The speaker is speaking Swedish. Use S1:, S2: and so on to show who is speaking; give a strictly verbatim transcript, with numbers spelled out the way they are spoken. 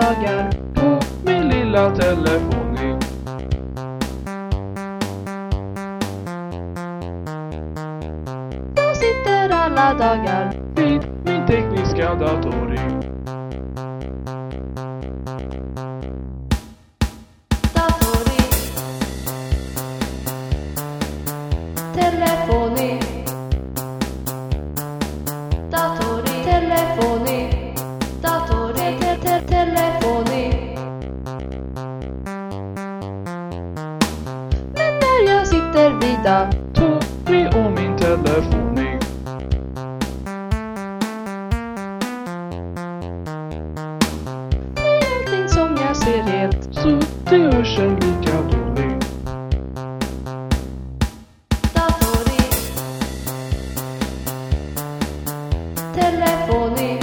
S1: dagar på min lilla telefon.
S2: Jag sitter alla dagar
S1: vid min tekniska dator.
S2: Datori, telefoni, datori, telefoni, datori, te te telefoni. Men när jag sitter vid
S1: datori och min telefoni,
S2: är allting som jag ser helt,
S1: så det hörs en lika dåligt.
S2: datori, telefoni,